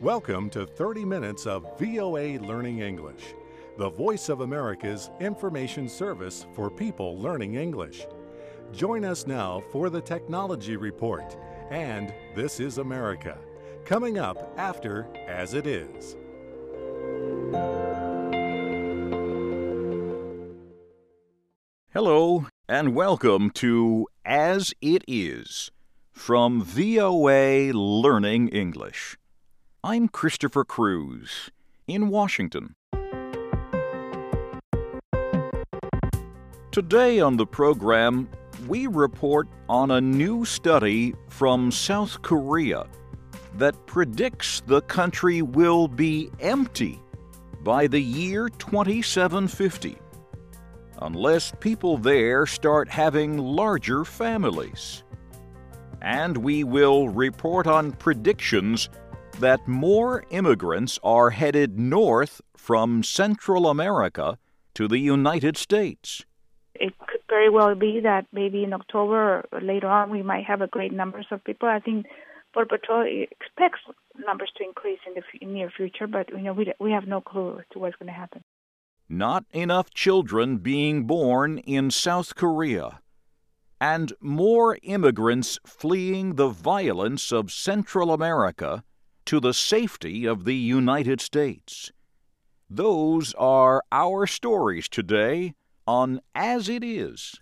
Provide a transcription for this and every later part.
Welcome to 30 minutes of VOA Learning English, the voice of America's information service for people learning English. Join us now for the Technology Report and This is America, coming up after As It Is. Hello, and welcome to As It Is from VOA Learning English. I'm Christopher Cruz in Washington. Today on the program, we report on a new study from South Korea that predicts the country will be empty by the year 2750. Unless people there start having larger families. And we will report on predictions that more immigrants are headed north from Central America to the United States. It could very well be that maybe in October or later on we might have a great numbers of people. I think Border Patrol expects numbers to increase in the near future, but we have no clue as to what's going to happen. Not enough children being born in South Korea, and more immigrants fleeing the violence of Central America to the safety of the United States. Those are our stories today on As It Is.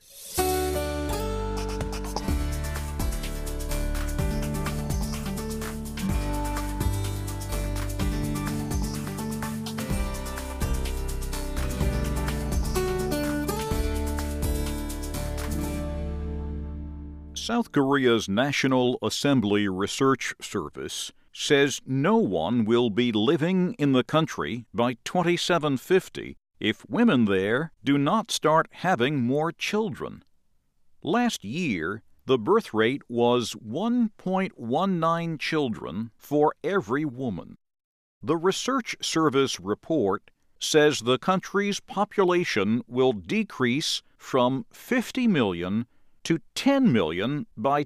South Korea's National Assembly Research Service says no one will be living in the country by 2750 if women there do not start having more children. Last year, the birth rate was 1.19 children for every woman. The Research Service report says the country's population will decrease from 50 million to 10 million by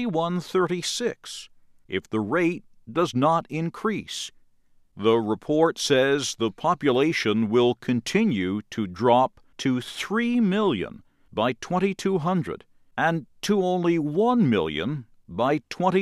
2136 if the rate does not increase. The report says the population will continue to drop to 3 million by 2200 and to only 1 million by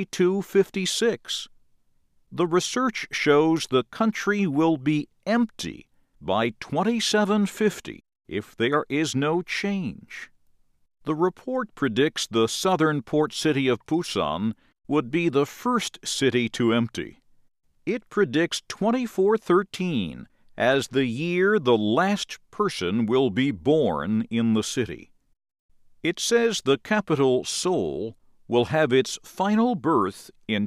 2256. The research shows the country will be empty by 2750 if there is no change. The report predicts the southern port city of Busan would be the first city to empty. It predicts 2413 as the year the last person will be born in the city. It says the capital, Seoul, will have its final birth in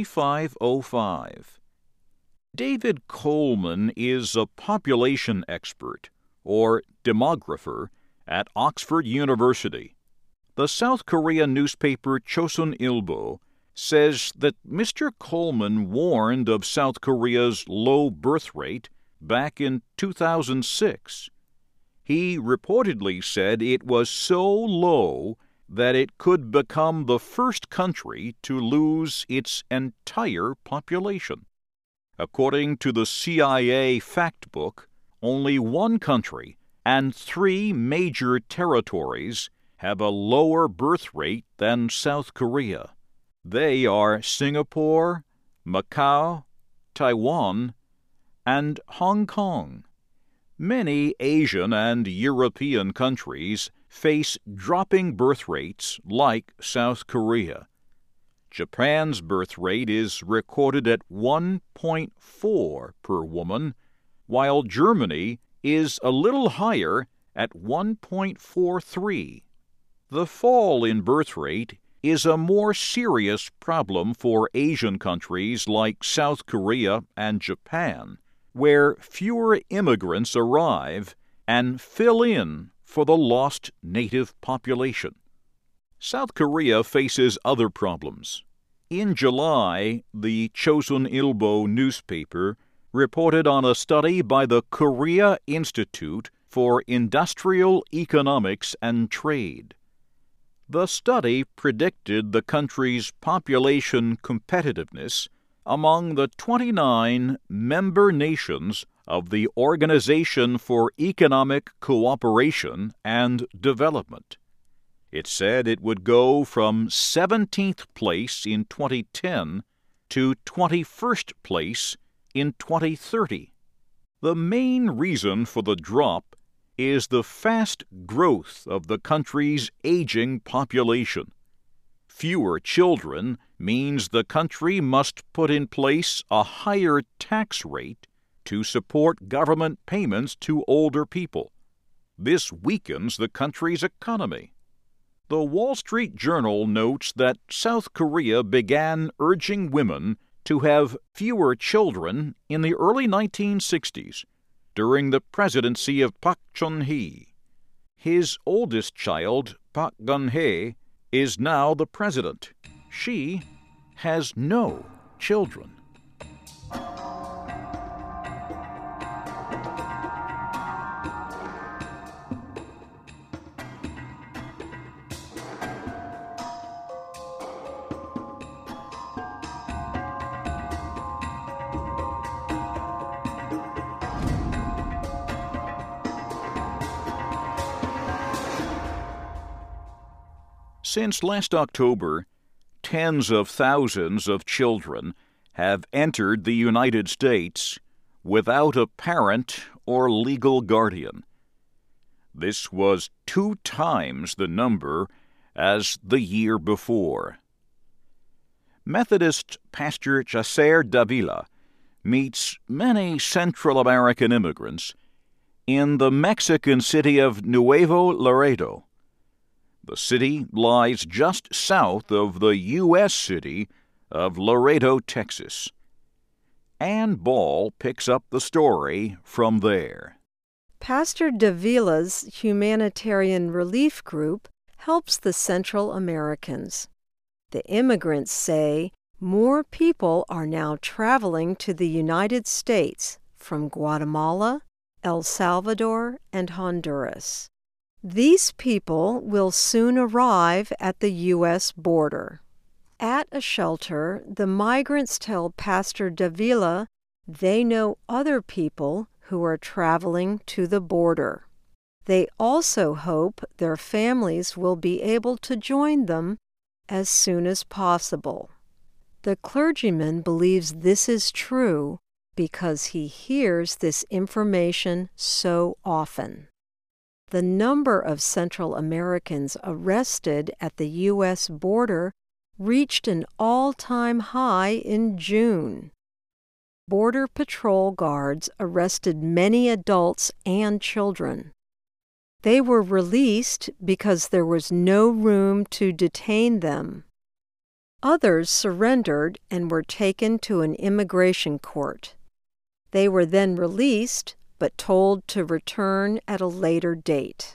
2505. David Coleman is a population expert, or demographer, at Oxford University. The South Korean newspaper Chosun Ilbo says that Mr. Coleman warned of South Korea's low birth rate back in 2006. He reportedly said it was so low that it could become the first country to lose its entire population. According to the CIA fact book, only one country and 3 major territories have a lower birth rate than South Korea. They are Singapore, Macau, Taiwan, and Hong Kong. Many Asian and European countries face dropping birth rates like South Korea. Japan's birth rate is recorded at 1.4 per woman, while Germany is a little higher at 1.43. The fall in birth rate is a more serious problem for Asian countries like South Korea and Japan, where fewer immigrants arrive and fill in for the lost native population. South Korea faces other problems. In July, the Chosun Ilbo newspaper reported on a study by the Korea Institute for Industrial Economics and Trade. The study predicted the country's population competitiveness among the 29 member nations of the Organization for Economic Cooperation and Development. It said it would go from 17th place in 2010 to 21st place in 2030. The main reason for the drop is the fast growth of the country's aging population. Fewer children means the country must put in place a higher tax rate to support government payments to older people. This weakens the country's economy. The Wall Street Journal notes that South Korea began urging women to have fewer children in the early 1960s, during the presidency of Park Chung-hee. His oldest child, Park Geun-hye, is now the president. She has no children. Since last October, tens of thousands of children have entered the United States without a parent or legal guardian. This was 2 times the number as the year before. Methodist Pastor Chaser Davila meets many Central American immigrants in the Mexican city of Nuevo Laredo. The city lies just south of the U.S. city of Laredo, Texas. Ann Ball picks up the story from there. Pastor Davila's humanitarian relief group helps the Central Americans. The immigrants say more people are now traveling to the United States from Guatemala, El Salvador, and Honduras. These people will soon arrive at the U.S. border. At a shelter, the migrants tell Pastor Davila they know other people who are traveling to the border. They also hope their families will be able to join them as soon as possible. The clergyman believes this is true because he hears this information so often. The number of Central Americans arrested at the U.S. border reached an all-time high in June. Border Patrol guards arrested many adults and children. They were released because there was no room to detain them. Others surrendered and were taken to an immigration court. They were then released, but told to return at a later date.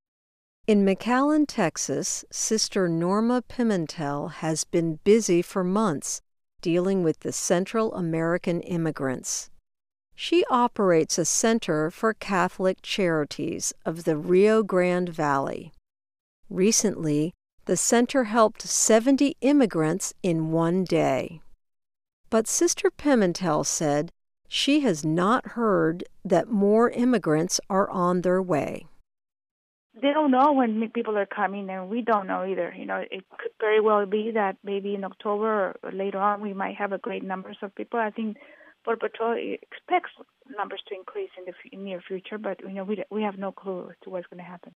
In McAllen, Texas, Sister Norma Pimentel has been busy for months dealing with the Central American immigrants. She operates a center for Catholic charities of the Rio Grande Valley. Recently, the center helped 70 immigrants in one day. But Sister Pimentel said she has not heard that more immigrants are on their way. They don't know when people are coming, and we don't know either. It could very well be that maybe in October or later on we might have a great numbers of people. I think Border Patrol expects numbers to increase in the near future, but we have no clue as to what's going to happen.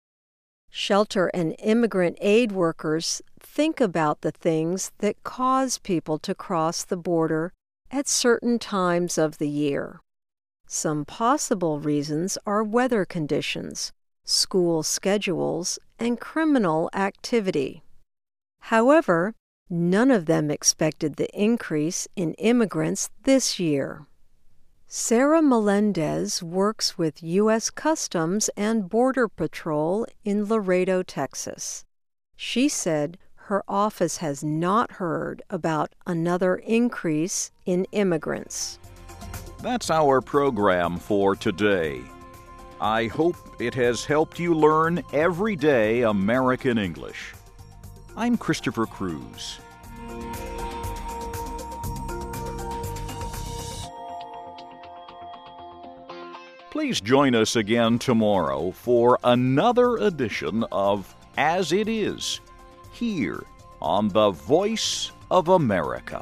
Shelter and immigrant aid workers think about the things that cause people to cross the border at certain times of the year. Some possible reasons are weather conditions, school schedules, and criminal activity. However, none of them expected the increase in immigrants this year. Sarah Melendez works with U.S. Customs and Border Patrol in Laredo, Texas. She said her office has not heard about another increase in immigrants. That's our program for today. I hope it has helped you learn everyday American English. I'm Christopher Cruz. Please join us again tomorrow for another edition of As It Is, here on the Voice of America.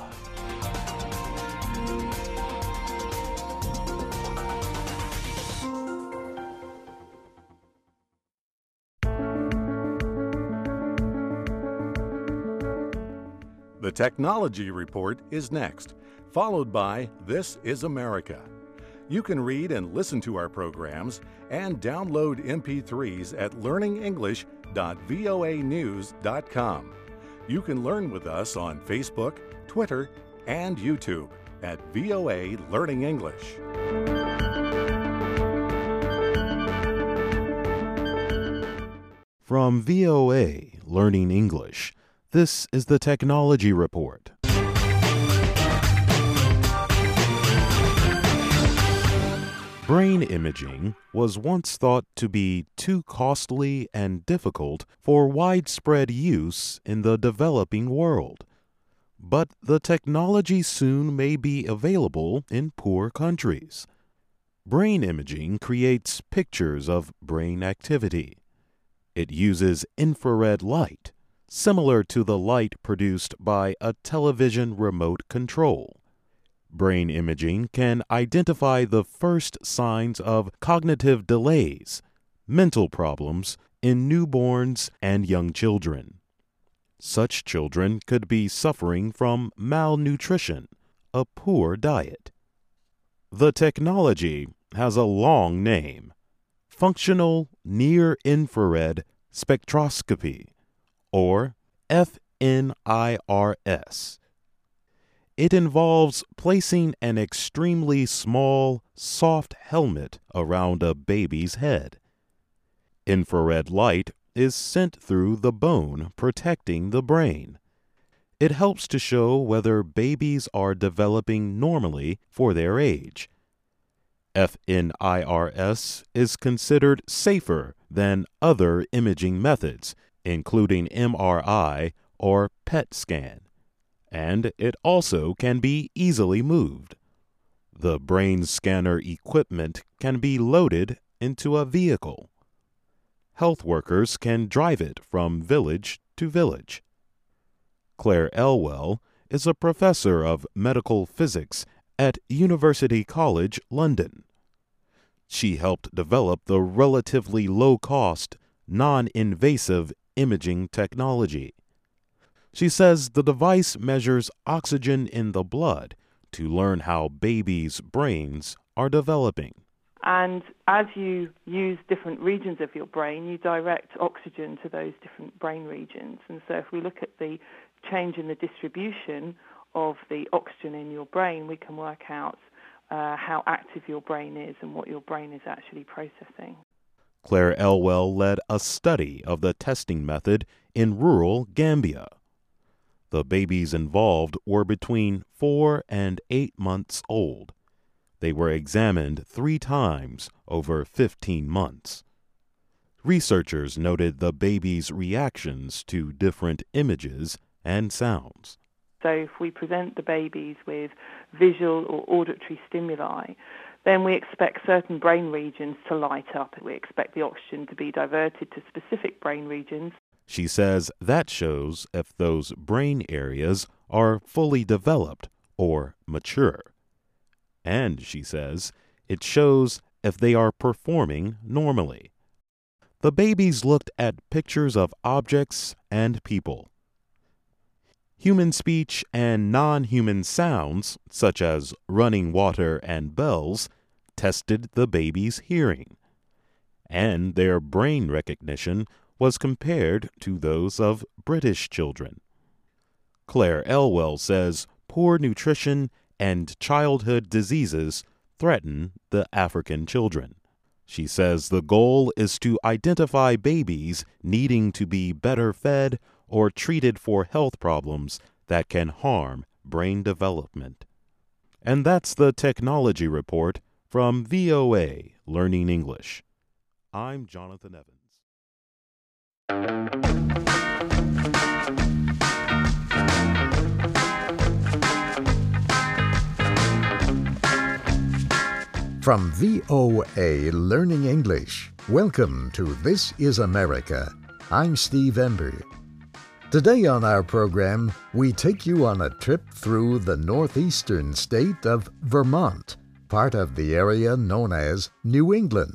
The Technology Report is next, followed by This is America. You can read and listen to our programs and download MP3s at learningenglish.voanews.com. You can learn with us on Facebook, Twitter, and YouTube at VOA Learning English. From VOA Learning English, this is the Technology Report. Brain imaging was once thought to be too costly and difficult for widespread use in the developing world. But the technology soon may be available in poor countries. Brain imaging creates pictures of brain activity. It uses infrared light, similar to the light produced by a television remote control. Brain imaging can identify the first signs of cognitive delays, mental problems, in newborns and young children. Such children could be suffering from malnutrition, a poor diet. The technology has a long name: Functional Near-Infrared Spectroscopy, or FNIRS. It involves placing an extremely small, soft helmet around a baby's head. Infrared light is sent through the bone protecting the brain. It helps to show whether babies are developing normally for their age. FNIRS is considered safer than other imaging methods, including MRI or PET scan. And it also can be easily moved. The brain scanner equipment can be loaded into a vehicle. Health workers can drive it from village to village. Claire Elwell is a professor of medical physics at University College London. She helped develop the relatively low-cost, non-invasive imaging technology. She says the device measures oxygen in the blood to learn how babies' brains are developing. And as you use different regions of your brain, you direct oxygen to those different brain regions. And so if we look at the change in the distribution of the oxygen in your brain, we can work out how active your brain is and what your brain is actually processing. Claire Elwell led a study of the testing method in rural Gambia. The babies involved were between 4 and 8 months old. They were examined 3 times over 15 months. Researchers noted the babies' reactions to different images and sounds. So if we present the babies with visual or auditory stimuli, then we expect certain brain regions to light up. We expect the oxygen to be diverted to specific brain regions. She says that shows if those brain areas are fully developed or mature. And, she says, it shows if they are performing normally. The babies looked at pictures of objects and people. Human speech and non-human sounds, such as running water and bells, tested the baby's hearing. And their brain recognition was compared to those of British children. Claire Elwell says poor nutrition and childhood diseases threaten the African children. She says the goal is to identify babies needing to be better fed or treated for health problems that can harm brain development. And that's the Technology Report from VOA Learning English. I'm Jonathan Evans. From VOA Learning English, welcome to This is America. I'm Steve Ember. Today on our program, we take you on a trip through the northeastern state of Vermont, part of the area known as New England.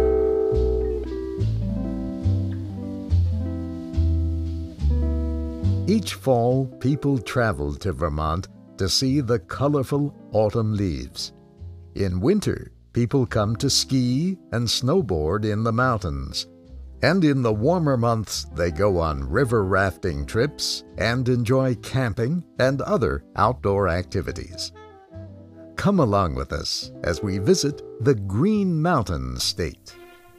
Each fall, people travel to Vermont to see the colorful autumn leaves. In winter, people come to ski and snowboard in the mountains. And in the warmer months, they go on river rafting trips and enjoy camping and other outdoor activities. Come along with us as we visit the Green Mountain State.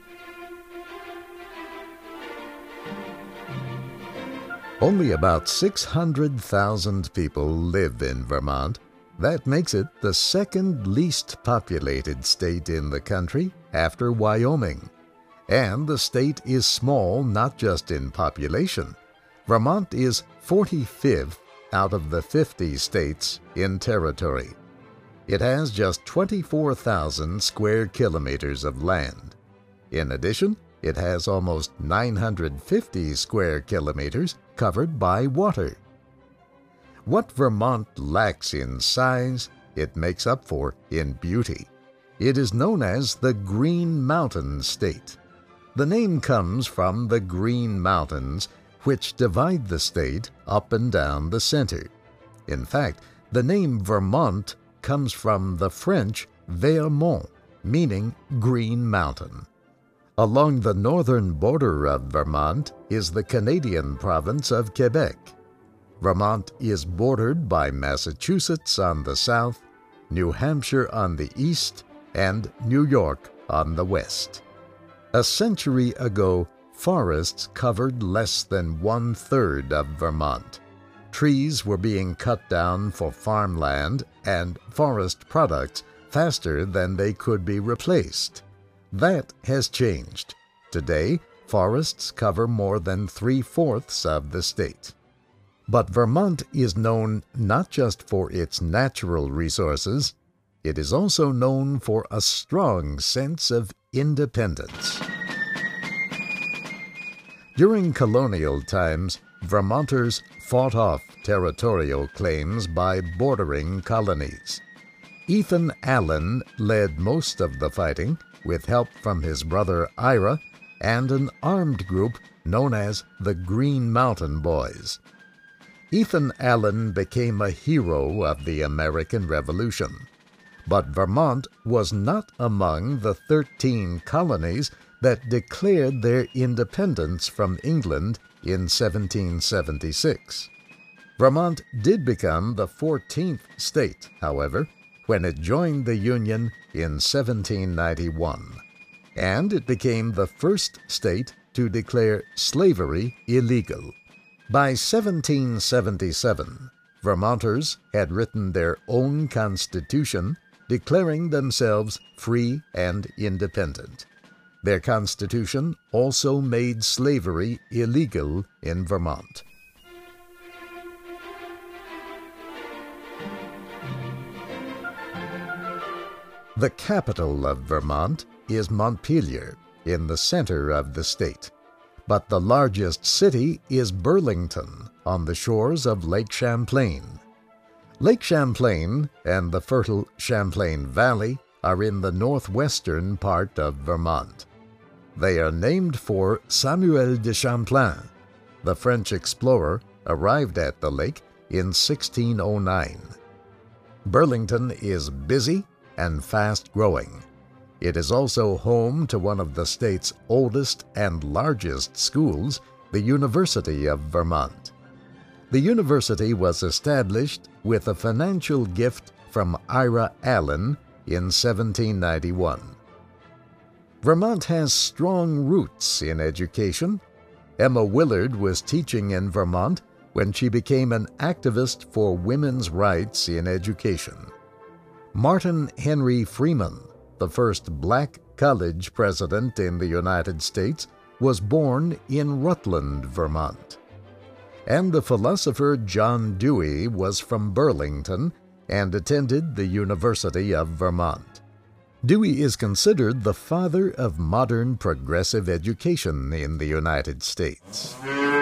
Only about 600,000 people live in Vermont. That makes it the second least populated state in the country after Wyoming. And the state is small not just in population. Vermont is 45th out of the 50 states in territory. It has just 24,000 square kilometers of land. In addition, it has almost 950 square kilometers covered by water. What Vermont lacks in size, it makes up for in beauty. It is known as the Green Mountain State. The name comes from the Green Mountains, which divide the state up and down the center. In fact, the name Vermont comes from the French Vermont, meaning Green Mountain. Along the northern border of Vermont is the Canadian province of Quebec. Vermont is bordered by Massachusetts on the south, New Hampshire on the east, and New York on the west. A century ago, forests covered less than 1/3 of Vermont. Trees were being cut down for farmland and forest products faster than they could be replaced. That has changed. Today, forests cover more than 3/4 of the state. But Vermont is known not just for its natural resources, it is also known for a strong sense of independence. During colonial times, Vermonters fought off territorial claims by bordering colonies. Ethan Allen led most of the fighting with help from his brother Ira and an armed group known as the Green Mountain Boys. Ethan Allen became a hero of the American Revolution. But Vermont was not among the 13 colonies that declared their independence from England in 1776. Vermont did become the 14th state, however, when it joined the Union in 1791, and it became the first state to declare slavery illegal. By 1777, Vermonters had written their own constitution, declaring themselves free and independent. Their constitution also made slavery illegal in Vermont. The capital of Vermont is Montpelier, in the center of the state. But the largest city is Burlington, on the shores of Lake Champlain. Lake Champlain and the fertile Champlain Valley are in the northwestern part of Vermont. They are named for Samuel de Champlain. The French explorer arrived at the lake in 1609. Burlington is busy and fast-growing. It is also home to one of the state's oldest and largest schools, the University of Vermont. The university was established with a financial gift from Ira Allen in 1791. Vermont has strong roots in education. Emma Willard was teaching in Vermont when she became an activist for women's rights in education. Martin Henry Freeman, the first black college president in the United States, was born in Rutland, Vermont. And the philosopher John Dewey was from Burlington and attended the University of Vermont. Dewey is considered the father of modern progressive education in the United States.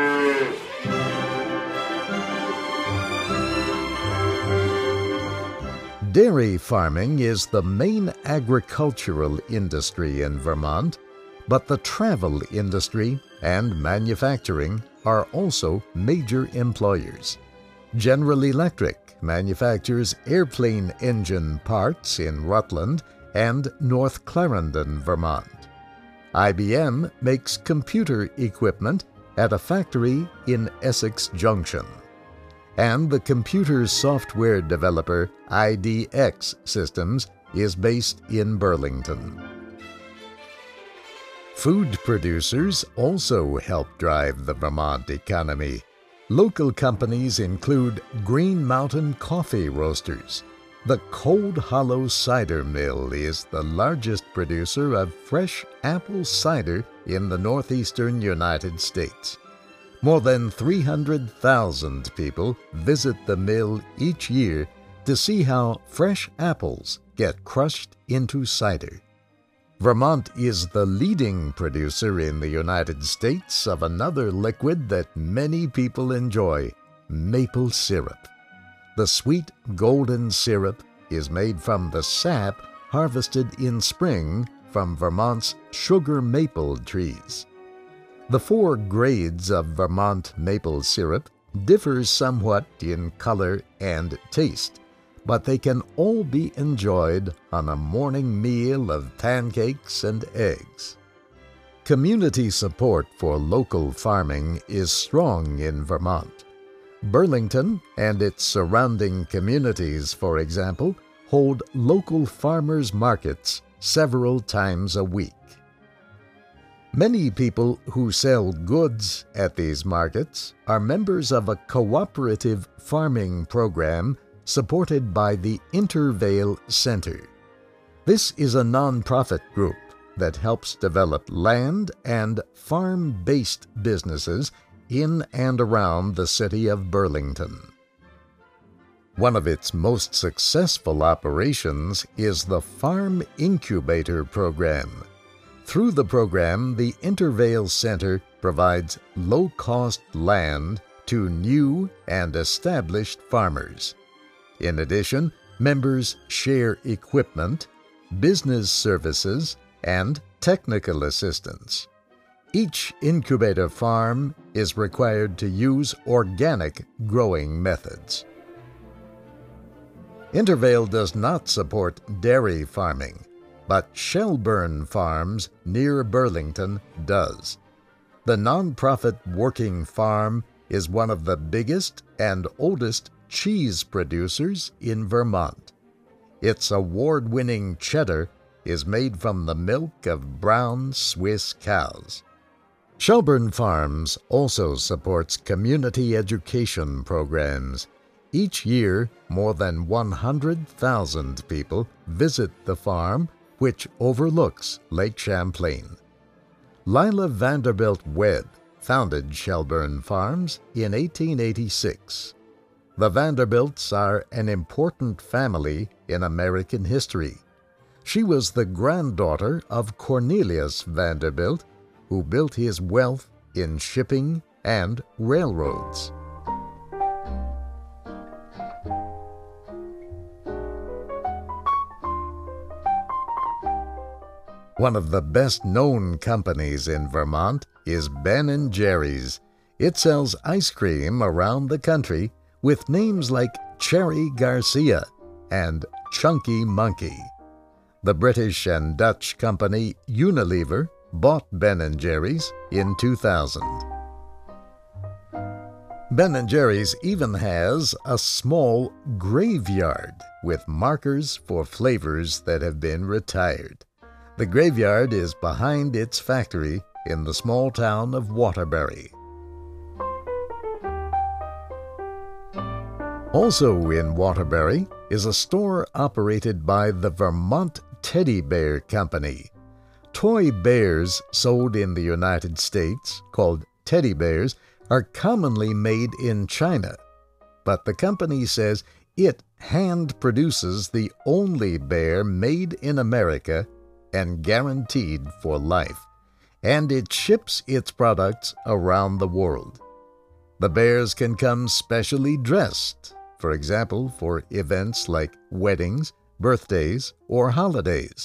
Dairy farming is the main agricultural industry in Vermont, but the travel industry and manufacturing are also major employers. General Electric manufactures airplane engine parts in Rutland and North Clarendon, Vermont. IBM makes computer equipment at a factory in Essex Junction. And the computer software developer IDX Systems is based in Burlington. Food producers also help drive the Vermont economy. Local companies include Green Mountain Coffee Roasters. The Cold Hollow Cider Mill is the largest producer of fresh apple cider in the northeastern United States. More than 300,000 people visit the mill each year to see how fresh apples get crushed into cider. Vermont is the leading producer in the United States of another liquid that many people enjoy, maple syrup. The sweet golden syrup is made from the sap harvested in spring from Vermont's sugar maple trees. The 4 grades of Vermont maple syrup differ somewhat in color and taste, but they can all be enjoyed on a morning meal of pancakes and eggs. Community support for local farming is strong in Vermont. Burlington and its surrounding communities, for example, hold local farmers' markets several times a week. Many people who sell goods at these markets are members of a cooperative farming program supported by the Intervale Center. This is a nonprofit group that helps develop land and farm-based businesses in and around the city of Burlington. One of its most successful operations is the Farm Incubator Program. Through the program, the Intervale Center provides low-cost land to new and established farmers. In addition, members share equipment, business services, and technical assistance. Each incubator farm is required to use organic growing methods. Intervale does not support dairy farming, but Shelburne Farms near Burlington does. The nonprofit working farm is one of the biggest and oldest cheese producers in Vermont. Its award-winning cheddar is made from the milk of brown Swiss cows. Shelburne Farms also supports community education programs. Each year, more than 100,000 people visit the farm, which overlooks Lake Champlain. Lila Vanderbilt Webb founded Shelburne Farms in 1886. The Vanderbilts are an important family in American history. She was the granddaughter of Cornelius Vanderbilt, who built his wealth in shipping and railroads. One of the best-known companies in Vermont is Ben & Jerry's. It sells ice cream around the country with names like Cherry Garcia and Chunky Monkey. The British and Dutch company Unilever bought Ben & Jerry's in 2000. Ben & Jerry's even has a small graveyard with markers for flavors that have been retired. The graveyard is behind its factory in the small town of Waterbury. Also in Waterbury is a store operated by the Vermont Teddy Bear Company. Toy bears sold in the United States, called teddy bears, are commonly made in China, but the company says It hand produces the only bear made in America and guaranteed for life, and it ships its products around the world. The bears can come specially dressed, for example, for events like weddings, birthdays, or holidays.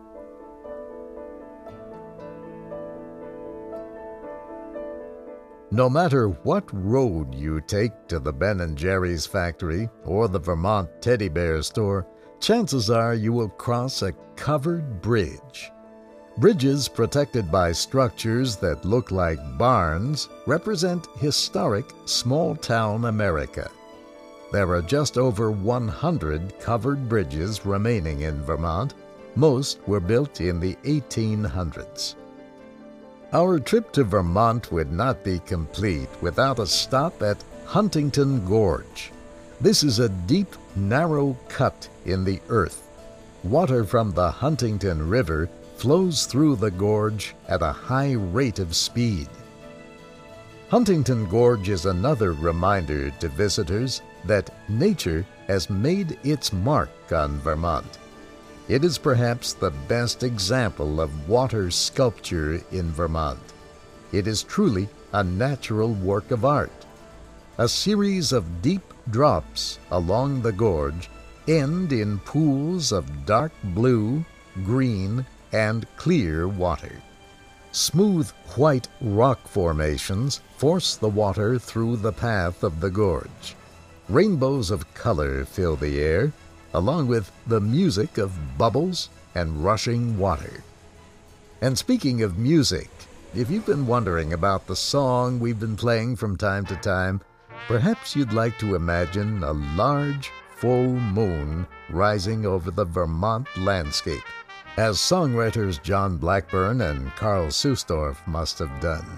No matter what road you take to the Ben & Jerry's factory or the Vermont Teddy Bear store, chances are you will cross a covered bridge. Bridges protected by structures that look like barns represent historic small-town America. There are just over 100 covered bridges remaining in Vermont. Most were built in the 1800s. Our trip to Vermont would not be complete without a stop at Huntington Gorge. This is a deep, narrow cut in the earth. Water from the Huntington River flows through the gorge at a high rate of speed. Huntington Gorge is another reminder to visitors that nature has made its mark on Vermont. It is perhaps the best example of water sculpture in Vermont. It is truly a natural work of art. A series of deep drops along the gorge end in pools of dark blue, green, and clear water. Smooth white rock formations force the water through the path of the gorge. Rainbows of color fill the air, along with the music of bubbles and rushing water. And speaking of music, if you've been wondering about the song we've been playing from time to time, perhaps you'd like to imagine a large, full moon rising over the Vermont landscape, as songwriters John Blackburn and Carl Susdorf must have done.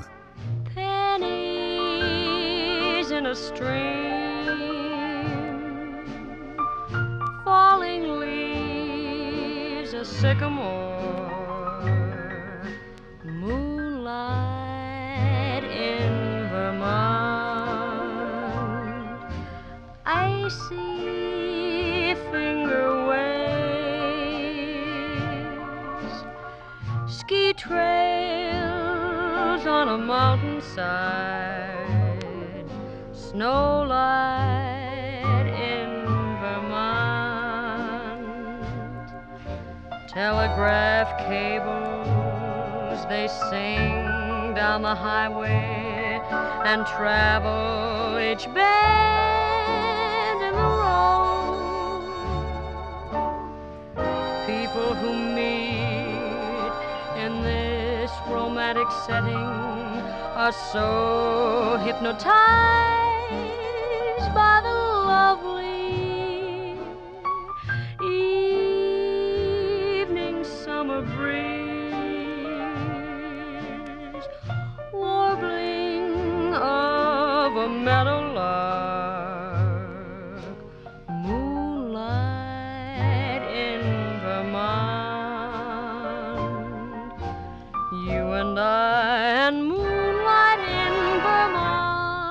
Pennies in a stream, falling leaves, a sycamore, moonlight in Vermont, icy finger waves, ski trails on a mountainside, snow light in Vermont, telegraph cables, they sing down the highway and travel each bend in the road. People who meet in this romantic setting are so hypnotized by the lovely evening summer breeze, warbling of a meadowlark, moonlight in Vermont, you and I and moonlight in Vermont.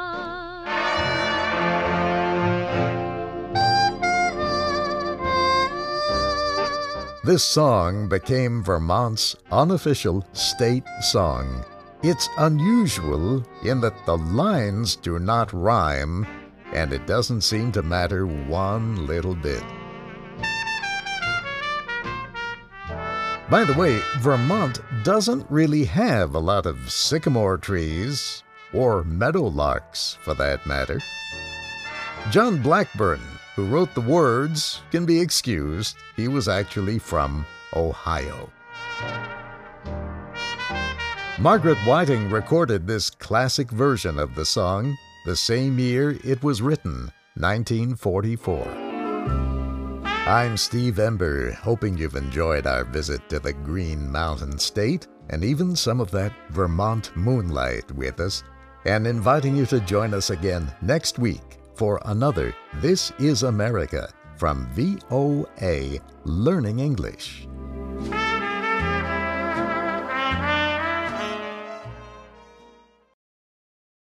This song became Vermont's unofficial state song. It's unusual in that the lines do not rhyme, and it doesn't seem to matter one little bit. By the way, Vermont doesn't really have a lot of sycamore trees, or meadowlarks for that matter. John Blackburn, who wrote the words, can be excused. He was actually from Ohio. Margaret Whiting recorded this classic version of the song the same year it was written, 1944. I'm Steve Ember, hoping you've enjoyed our visit to the Green Mountain State and even some of that Vermont moonlight with us, and inviting you to join us again next week for another This is America from VOA Learning English.